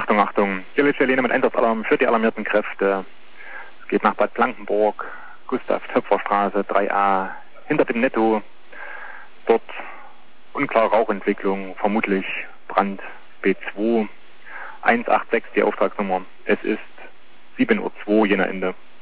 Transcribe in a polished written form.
Achtung, Achtung. Hier ist Helene mit Einsatzalarm für die alarmierten Kräfte. Es geht nach Bad Blankenburg, Gustav-Töpfer-Straße 3a, hinter dem Netto. Dort unklare Rauchentwicklung, vermutlich Brand B2. 186 die Auftragsnummer. Es ist 7:02 Uhr, jener Ende.